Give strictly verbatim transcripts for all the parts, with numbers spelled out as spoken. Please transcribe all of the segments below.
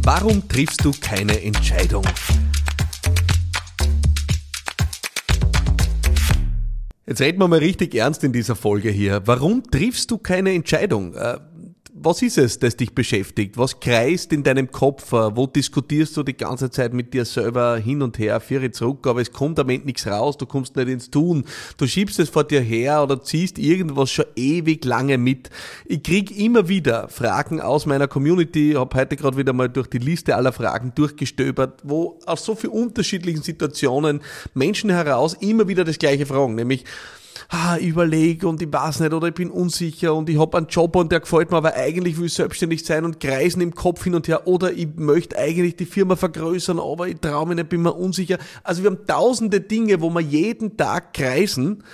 Warum triffst du keine Entscheidung? Jetzt reden wir mal richtig ernst in dieser Folge hier. Warum triffst du keine Entscheidung? Äh, Was ist es, das dich beschäftigt? Was kreist in deinem Kopf? Wo diskutierst du die ganze Zeit mit dir selber hin und her, vier zurück, aber es kommt am Ende nichts raus, du kommst nicht ins Tun. Du schiebst es vor dir her oder ziehst irgendwas schon ewig lange mit. Ich krieg immer wieder Fragen aus meiner Community, ich habe heute gerade wieder mal durch die Liste aller Fragen durchgestöbert, wo aus so vielen unterschiedlichen Situationen Menschen heraus immer wieder das Gleiche fragen, nämlich Ah, ich überlege und ich weiß nicht oder ich bin unsicher und ich habe einen Job und der gefällt mir, aber eigentlich will ich selbstständig sein und kreisen im Kopf hin und her oder ich möchte eigentlich die Firma vergrößern, aber ich traue mich nicht, bin mir unsicher. Also wir haben tausende Dinge, wo wir jeden Tag kreisen,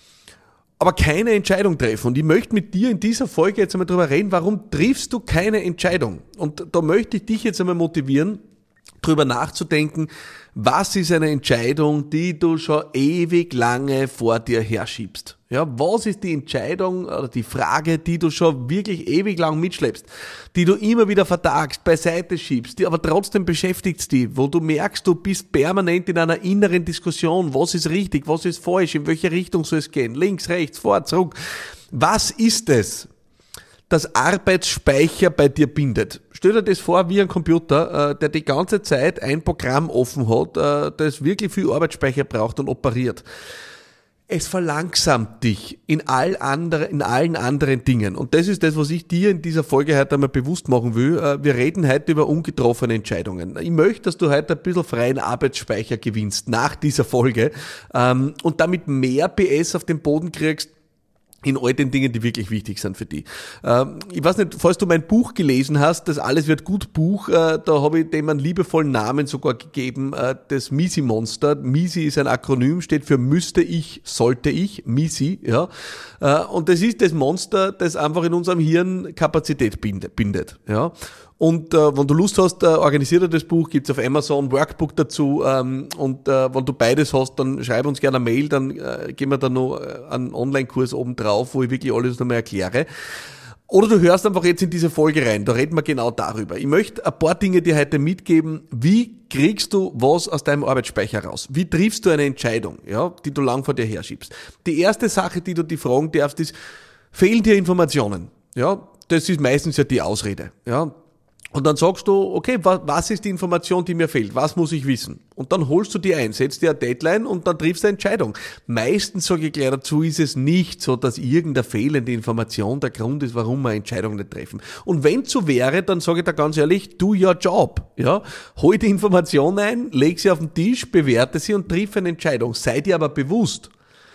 aber keine Entscheidung treffen. Und ich möchte mit dir in dieser Folge jetzt einmal drüber reden, warum triffst du keine Entscheidung? Und da möchte ich dich jetzt einmal motivieren, drüber nachzudenken, was ist eine Entscheidung, die du schon ewig lange vor dir herschiebst? Ja, was ist die Entscheidung oder die Frage, die du schon wirklich ewig lang mitschleppst, die du immer wieder vertagst, beiseite schiebst, die aber trotzdem beschäftigt dich, wo du merkst, du bist permanent in einer inneren Diskussion, was ist richtig, was ist falsch, in welche Richtung soll es gehen, links, rechts, vor, zurück. Was ist es, das Arbeitsspeicher bei dir bindet? Stell dir das vor wie ein Computer, der die ganze Zeit ein Programm offen hat, das wirklich viel Arbeitsspeicher braucht und operiert. Es verlangsamt dich in, all andere, in allen anderen Dingen. Und das ist das, was ich dir in dieser Folge heute einmal bewusst machen will. Wir reden heute über ungetroffene Entscheidungen. Ich möchte, dass du heute ein bisschen freien Arbeitsspeicher gewinnst nach dieser Folge und damit mehr P S auf den Boden kriegst, in all den Dingen, die wirklich wichtig sind für dich. Ähm, ich weiß nicht, falls du mein Buch gelesen hast, das Alles wird gut Buch, äh, da habe ich dem einen liebevollen Namen sogar gegeben, äh, das Misi-Monster. Misi ist ein Akronym, steht für müsste ich, sollte ich, Misi, ja. Äh, und das ist das Monster, das einfach in unserem Hirn Kapazität bindet, ja. Und äh, wenn du Lust hast, äh, organisier dir das Buch, gibt's auf Amazon, Workbook dazu. Ähm, und äh, wenn du beides hast, dann schreib uns gerne eine Mail, dann äh, gehen wir da noch äh, einen Online-Kurs oben drauf, wo ich wirklich alles nochmal erkläre. Oder du hörst einfach jetzt in diese Folge rein, da reden wir genau darüber. Ich möchte ein paar Dinge dir heute mitgeben. Wie kriegst du was aus deinem Arbeitsspeicher raus? Wie triffst du eine Entscheidung, ja, die du lang vor dir herschiebst? Die erste Sache, die du dir fragen darfst, ist, fehlen dir Informationen? Ja, das ist meistens ja die Ausrede, ja. Und dann sagst du, okay, was ist die Information, die mir fehlt? Was muss ich wissen? Und dann holst du die ein, setzt dir eine Deadline und dann triffst du eine Entscheidung. Meistens, sage ich gleich dazu, ist es nicht so, dass irgendeine fehlende Information der Grund ist, warum wir Entscheidungen nicht treffen. Und wenn es so wäre, dann sage ich dir ganz ehrlich, do your job. Ja? Hol die Information ein, leg sie auf den Tisch, bewerte sie und triff eine Entscheidung. Sei dir aber bewusst,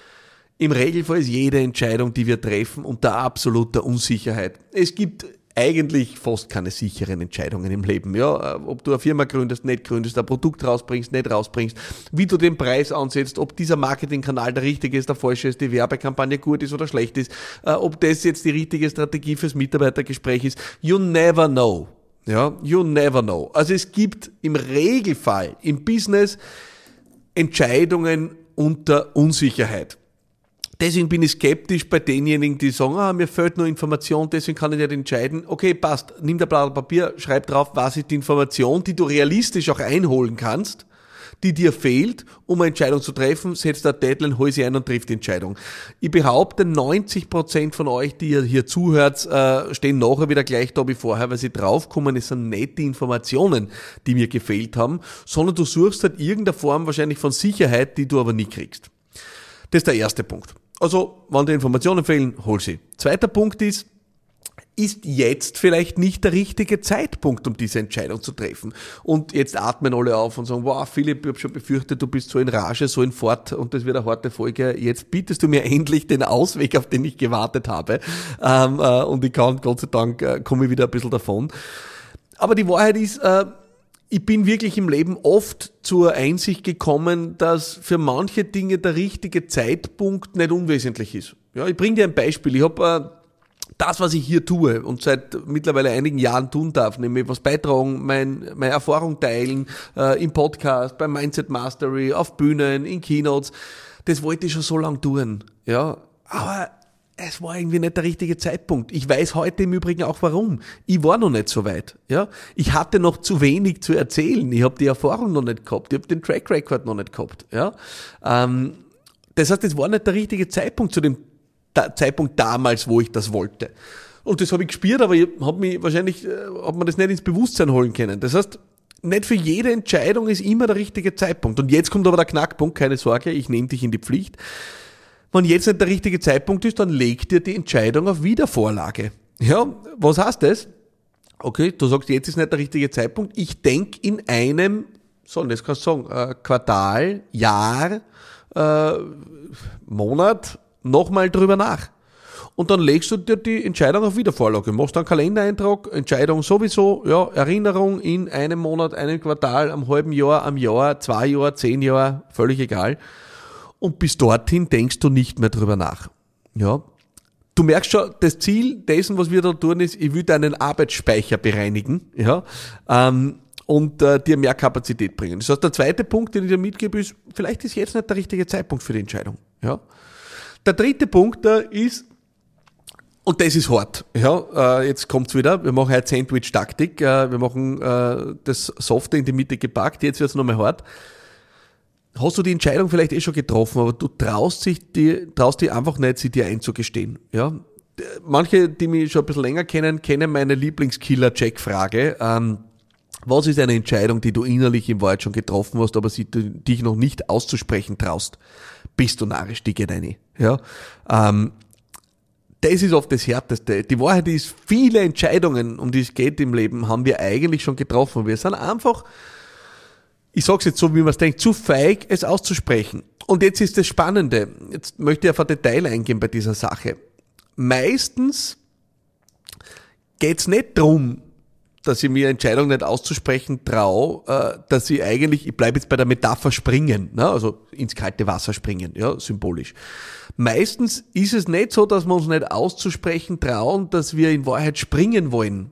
im Regelfall ist jede Entscheidung, die wir treffen, unter absoluter Unsicherheit. Es gibt eigentlich fast keine sicheren Entscheidungen im Leben. Ja, ob du eine Firma gründest, nicht gründest, ein Produkt rausbringst, nicht rausbringst, wie du den Preis ansetzt, ob dieser Marketingkanal der richtige ist, der falsche ist, die Werbekampagne gut ist oder schlecht ist, ob das jetzt die richtige Strategie fürs Mitarbeitergespräch ist. You never know. Ja, you never know. Also es gibt im Regelfall im Business Entscheidungen unter Unsicherheit. Deswegen bin ich skeptisch bei denjenigen, die sagen, ah, mir fehlt nur Information, deswegen kann ich nicht entscheiden. Okay, passt, nimm der Blatt Papier, schreib drauf, was ist die Information, die du realistisch auch einholen kannst, die dir fehlt, um eine Entscheidung zu treffen, setz da Deadline, hol sie ein und triff die Entscheidung. Ich behaupte, neunzig Prozent von euch, die ihr hier zuhört, äh, stehen nachher wieder gleich da wie vorher, weil sie draufkommen, es sind nicht die Informationen, die mir gefehlt haben, sondern du suchst halt irgendeine Form wahrscheinlich von Sicherheit, die du aber nie kriegst. Das ist der erste Punkt. Also, wenn dir Informationen fehlen, hol sie. Zweiter Punkt ist, ist jetzt vielleicht nicht der richtige Zeitpunkt, um diese Entscheidung zu treffen. Und jetzt atmen alle auf und sagen, wow, Philipp, ich habe schon befürchtet, du bist so in Rage, so in Fort und das wird eine harte Folge. Jetzt bietest du mir endlich den Ausweg, auf den ich gewartet habe. Ähm, äh, und ich kann, Gott sei Dank, äh, komme ich wieder ein bisschen davon. Aber die Wahrheit ist, äh, ich bin wirklich im Leben oft zur Einsicht gekommen, dass für manche Dinge der richtige Zeitpunkt nicht unwesentlich ist. Ja, ich bringe dir ein Beispiel. Ich habe äh, das, was ich hier tue und seit mittlerweile einigen Jahren tun darf, nämlich was beitragen, mein, meine Erfahrung teilen, äh, im Podcast, beim Mindset Mastery, auf Bühnen, in Keynotes, das wollte ich schon so lange tun. Ja, aber es war irgendwie nicht der richtige Zeitpunkt. Ich weiß heute im Übrigen auch warum. Ich war noch nicht so weit. Ja, ich hatte noch zu wenig zu erzählen. Ich habe die Erfahrung noch nicht gehabt. Ich habe den Track Record noch nicht gehabt. Ja, ähm, das heißt, es war nicht der richtige Zeitpunkt zu dem da- Zeitpunkt damals, wo ich das wollte. Und das habe ich gespürt, aber ich habe mich wahrscheinlich, äh, hat man das nicht ins Bewusstsein holen können. Das heißt, nicht für jede Entscheidung ist immer der richtige Zeitpunkt. Und jetzt kommt aber der Knackpunkt, keine Sorge, ich nehme dich in die Pflicht. Wenn jetzt nicht der richtige Zeitpunkt ist, dann leg dir die Entscheidung auf Wiedervorlage. Ja, was heißt das? Okay, du sagst, jetzt ist nicht der richtige Zeitpunkt. Ich denke in einem, so, das kannst du sagen, äh, Quartal, Jahr, äh, Monat nochmal drüber nach. Und dann legst du dir die Entscheidung auf Wiedervorlage. Machst einen Kalendereintrag, Entscheidung sowieso, ja, Erinnerung in einem Monat, einem Quartal, am halben Jahr, am Jahr, zwei Jahr, zehn Jahr, völlig egal. Und bis dorthin denkst du nicht mehr drüber nach. Ja. Du merkst schon, das Ziel dessen, was wir da tun, ist, ich will deinen Arbeitsspeicher bereinigen, ja, ähm, und äh, dir mehr Kapazität bringen. Das heißt, der zweite Punkt, den ich dir mitgebe, ist, vielleicht ist jetzt nicht der richtige Zeitpunkt für die Entscheidung, ja. Der dritte Punkt äh, ist, und das ist hart, ja, äh, jetzt kommt's wieder, wir machen eine Sandwich-Taktik, äh, wir machen äh, das Softe in die Mitte gepackt, jetzt wird's nochmal hart. Hast du die Entscheidung vielleicht eh schon getroffen, aber du traust dich, die, traust dich einfach nicht, sie dir einzugestehen, ja. Manche, die mich schon ein bisschen länger kennen, kennen meine Lieblingskiller-Check-Frage. Ähm, was ist eine Entscheidung, die du innerlich im Wahrheit schon getroffen hast, aber sie dich noch nicht auszusprechen traust? Bist du narrisch, die geht rein, ja. Ähm, Das ist oft das Härteste. Die Wahrheit ist, viele Entscheidungen, um die es geht im Leben, haben wir eigentlich schon getroffen. Wir sind einfach, ich sag's jetzt so, wie man es denkt, zu feig, es auszusprechen. Und jetzt ist das Spannende. Jetzt möchte ich auf ein Detail eingehen bei dieser Sache. Meistens geht's nicht darum, dass ich mir Entscheidungen nicht auszusprechen traue, dass ich eigentlich, ich bleibe jetzt bei der Metapher springen, ne? Also ins kalte Wasser springen, ja, symbolisch. Meistens ist es nicht so, dass wir uns nicht auszusprechen trauen, dass wir in Wahrheit springen wollen.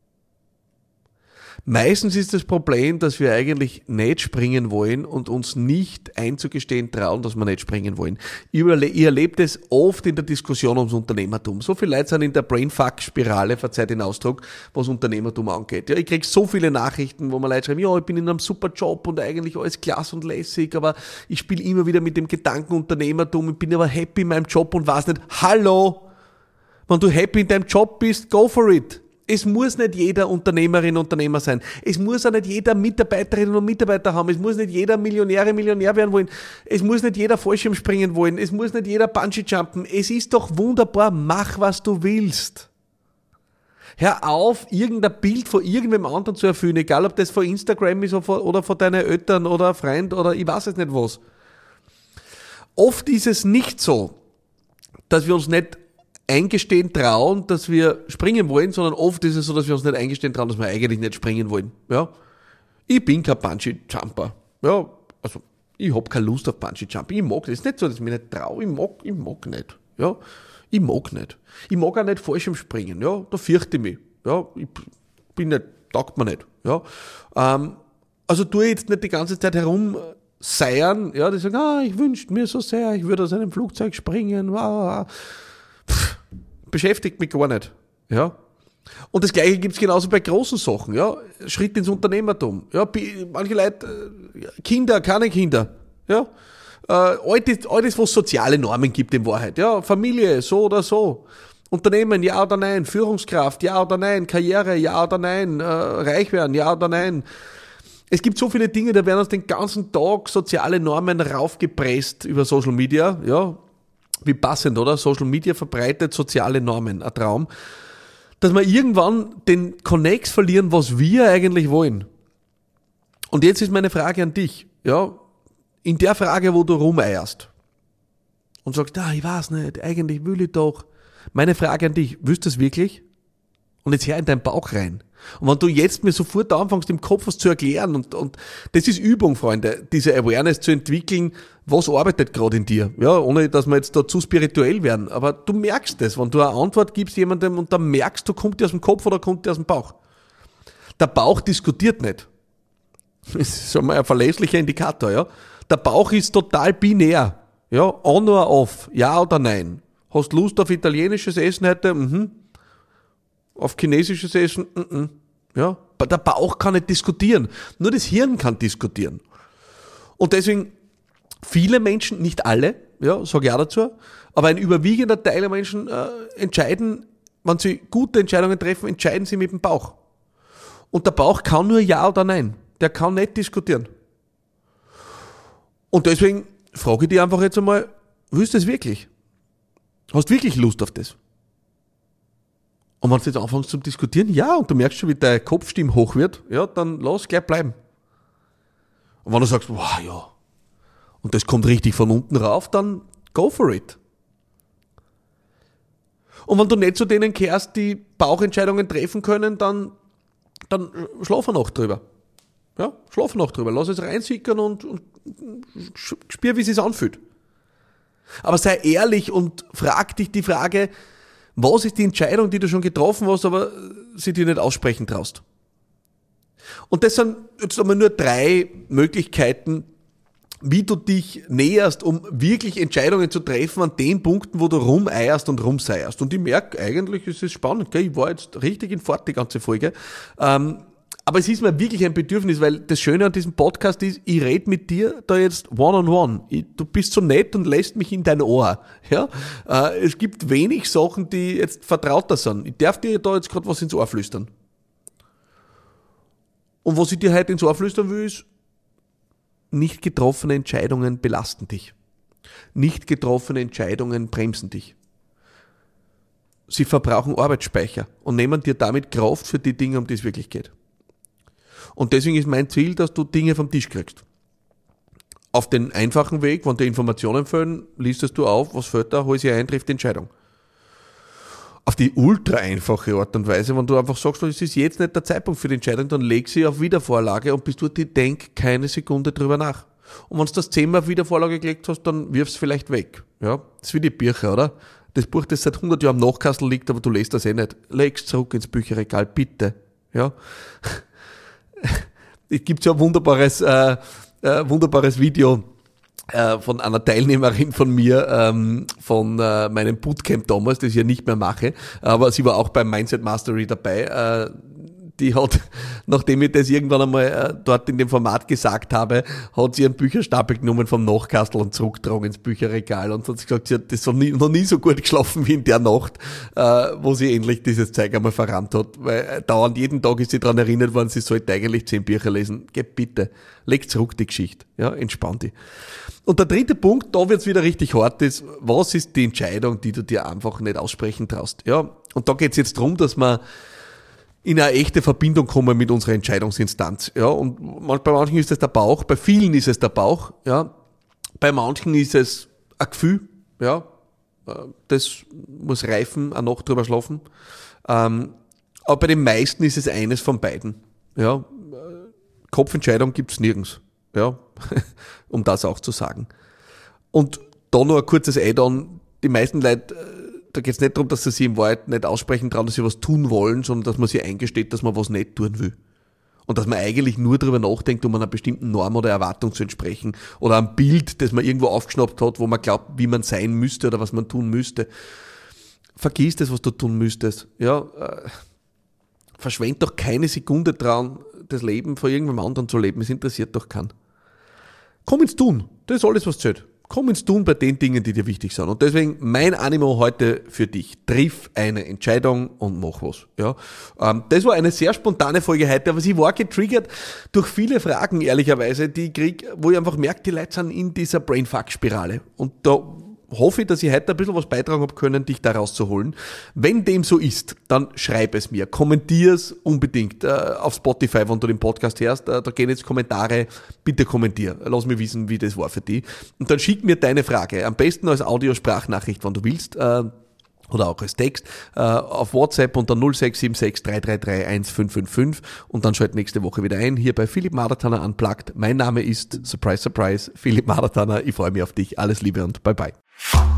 Meistens ist das Problem, dass wir eigentlich nicht springen wollen und uns nicht einzugestehen trauen, dass wir nicht springen wollen. Ich erlebe das oft in der Diskussion ums Unternehmertum. So viele Leute sind in der Brainfuck-Spirale, verzeiht den Ausdruck, was Unternehmertum angeht. Ja, ich kriege so viele Nachrichten, wo mir Leute schreiben, ja, ich bin in einem super Job und eigentlich alles klasse und lässig, aber ich spiele immer wieder mit dem Gedanken Unternehmertum, ich bin aber happy in meinem Job und weiß nicht, hallo, wenn du happy in deinem Job bist, go for it. Es muss nicht jeder Unternehmerin, Unternehmer sein. Es muss auch nicht jeder Mitarbeiterinnen und Mitarbeiter haben. Es muss nicht jeder Millionäre, Millionär werden wollen. Es muss nicht jeder Fallschirm springen wollen. Es muss nicht jeder Bungee jumpen. Es ist doch wunderbar. Mach, was du willst. Hör auf, irgendein Bild von irgendwem anderen zu erfüllen. Egal, ob das von Instagram ist oder von deinen Eltern oder Freund oder ich weiß es nicht was. Oft ist es nicht so, dass wir uns nicht eingestehen trauen, dass wir springen wollen, sondern oft ist es so, dass wir uns nicht eingestehen trauen, dass wir eigentlich nicht springen wollen. Ja, ich bin kein Bungee-Jumper. Ja, also ich hab keine Lust auf Bungee-Jumping. Ich mag das. Es ist nicht so, dass ich mich nicht traue. Ich mag, ich mag nicht. Ja, ich mag nicht. Ich mag auch nicht Fallschirm springen. Ja, da fürchte ich mich. Ja, ich bin nicht, taugt mir nicht. Ja, ähm, also tu ich jetzt nicht die ganze Zeit herum seiern. Ja, die sagen, ah, ich wünschte mir so sehr, ich würde aus einem Flugzeug springen. Wow. Pff, beschäftigt mich gar nicht, ja. Und das Gleiche gibt's genauso bei großen Sachen, ja. Schritt ins Unternehmertum, ja. Manche Leute, Kinder, keine Kinder, ja. Äh, alles, alles, was soziale Normen gibt in Wahrheit, ja. Familie, so oder so. Unternehmen, ja oder nein. Führungskraft, ja oder nein. Karriere, ja oder nein. Äh, reich werden, ja oder nein. Es gibt so viele Dinge, da werden uns den ganzen Tag soziale Normen raufgepresst über Social Media, ja. Wie passend, oder? Social Media verbreitet soziale Normen, ein Traum. Dass wir irgendwann den Connex verlieren, was wir eigentlich wollen. Und jetzt ist meine Frage an dich, ja, in der Frage, wo du rumeierst und sagst, ah, ich weiß nicht, eigentlich will ich doch. Meine Frage an dich, willst du das wirklich? Und jetzt hör in deinen Bauch rein. Und wenn du jetzt mir sofort anfängst, im Kopf was zu erklären, und, und das ist Übung, Freunde, diese Awareness zu entwickeln, was arbeitet gerade in dir? Ja, ohne dass wir jetzt da zu spirituell werden. Aber du merkst es, wenn du eine Antwort gibst jemandem und dann merkst du, kommt die aus dem Kopf oder kommt die aus dem Bauch. Der Bauch diskutiert nicht. Das ist schon mal ein verlässlicher Indikator, ja. Der Bauch ist total binär. Ja, on or off, ja oder nein. Hast Lust auf italienisches Essen heute? Mhm. Auf chinesisches Essen? Mhm. Ja, der Bauch kann nicht diskutieren. Nur das Hirn kann diskutieren. Und deswegen, viele Menschen, nicht alle, ja, sage ich auch dazu, aber ein überwiegender Teil der Menschen äh, entscheiden, wenn sie gute Entscheidungen treffen, entscheiden sie mit dem Bauch. Und der Bauch kann nur Ja oder Nein. Der kann nicht diskutieren. Und deswegen frage ich dich einfach jetzt einmal, willst du das wirklich? Hast du wirklich Lust auf das? Und wenn du jetzt anfängst zu diskutieren, ja, und du merkst schon, wie deine Kopfstimme hoch wird, ja, dann lass gleich bleiben. Und wenn du sagst, wow, ja, und das kommt richtig von unten rauf, dann go for it. Und wenn du nicht zu denen gehörst, die Bauchentscheidungen treffen können, dann, dann schlaf eine Nacht drüber. Ja, schlaf eine Nacht drüber. Lass es reinsickern und, und spür, wie es sich anfühlt. Aber sei ehrlich und frag dich die Frage, was ist die Entscheidung, die du schon getroffen hast, aber sie dir nicht aussprechen traust? Und das sind jetzt einmal nur drei Möglichkeiten, wie du dich näherst, um wirklich Entscheidungen zu treffen an den Punkten, wo du rumeierst und rumseierst. Und ich merke, eigentlich ist es spannend, gell? Ich war jetzt richtig in Fahrt die ganze Folge. Ähm, aber es ist mir wirklich ein Bedürfnis, weil das Schöne an diesem Podcast ist, ich rede mit dir da jetzt one-on-one. Ich, du bist so nett und lässt mich in dein Ohr. Ja? Äh, es gibt wenig Sachen, die jetzt vertrauter sind. Ich darf dir da jetzt gerade was ins Ohr flüstern. Und was ich dir heute ins Ohr flüstern will, ist, nicht getroffene Entscheidungen belasten dich. Nicht getroffene Entscheidungen bremsen dich. Sie verbrauchen Arbeitsspeicher und nehmen dir damit Kraft für die Dinge, um die es wirklich geht. Und deswegen ist mein Ziel, dass du Dinge vom Tisch kriegst. Auf den einfachen Weg, wenn dir Informationen fehlen, listest du auf, was fällt da, hol sie ein, trifft die Entscheidung. Auf die ultra einfache Art und Weise, wenn du einfach sagst, es ist jetzt nicht der Zeitpunkt für die Entscheidung, dann leg sie auf Wiedervorlage und bis du dir denk keine Sekunde drüber nach. Und wenn du das zehnmal auf Wiedervorlage gelegt hast, dann wirfst du es vielleicht weg. Ja, das ist wie die Bücher, oder? Das Buch, das seit hundert Jahren am Nachkastel liegt, aber du lest das eh nicht. Leg's zurück ins Bücherregal, bitte. Ja. Es gibt ja ein wunderbares, äh, äh, wunderbares Video äh, von einer Teilnehmerin von mir, ähm, von äh, meinem Bootcamp damals, das ich ja nicht mehr mache, aber sie war auch beim Mindset Mastery dabei. Äh, die hat, nachdem ich das irgendwann einmal äh, dort in dem Format gesagt habe, hat sie einen Bücherstapel genommen vom Nachkastel und zurückgetragen ins Bücherregal und hat gesagt, sie hat das noch nie, noch nie so gut geschlafen wie in der Nacht, äh, wo sie endlich dieses Zeug einmal verrannt hat, weil äh, dauernd jeden Tag ist sie daran erinnert worden, sie sollte eigentlich zehn Bücher lesen. Geh bitte, leg zurück die Geschichte, ja, entspann dich. Und der dritte Punkt, da wird's wieder richtig hart, ist, was ist die Entscheidung, die du dir einfach nicht aussprechen traust, ja, und da geht's jetzt darum, dass man in eine echte Verbindung kommen mit unserer Entscheidungsinstanz. Ja, und bei manchen ist es der Bauch, bei vielen ist es der Bauch, ja, bei manchen ist es ein Gefühl, ja, das muss reifen, eine Nacht drüber schlafen. Ähm, aber bei den meisten ist es eines von beiden. Ja, Kopfentscheidung gibt's nirgends, ja, um das auch zu sagen. Und da noch ein kurzes Add-on, die meisten Leute, da geht es nicht darum, dass sie sich im Wahrheit nicht aussprechen trauen, dass sie was tun wollen, sondern dass man sich eingesteht, dass man was nicht tun will. Und dass man eigentlich nur darüber nachdenkt, um einer bestimmten Norm oder Erwartung zu entsprechen. Oder ein Bild, das man irgendwo aufgeschnappt hat, wo man glaubt, wie man sein müsste oder was man tun müsste. Vergiss das, was du tun müsstest. Ja, äh, verschwend doch keine Sekunde dran, das Leben von irgendjemand anderen zu leben. Es interessiert doch keinen. Komm ins Tun. Das ist alles, was zählt. Komm ins Tun bei den Dingen, die dir wichtig sind. Und deswegen mein Animo heute für dich. Triff eine Entscheidung und mach was. Ja, ähm, das war eine sehr spontane Folge heute, aber sie war getriggert durch viele Fragen, ehrlicherweise, die ich krieg, wo ich einfach merke, die Leute sind in dieser Brainfuck-Spirale. Und da hoffe ich, dass ich heute ein bisschen was beitragen habe können, dich da rauszuholen. Wenn dem so ist, dann schreib es mir. Kommentier es unbedingt äh, auf Spotify, wenn du den Podcast hörst. Äh, da gehen jetzt Kommentare. Bitte kommentier. Lass mich wissen, wie das war für dich. Und dann schick mir deine Frage. Am besten als Audio-Sprachnachricht, wenn du willst. Äh, oder auch als Text. Äh, auf WhatsApp unter null sechs sieben sechs drei drei drei eins fünf fünf fünf. Und dann schalt nächste Woche wieder ein. Hier bei Philipp Maratana Unplugged. Mein Name ist, surprise, surprise, Philipp Maratana. Ich freue mich auf dich. Alles Liebe und bye bye.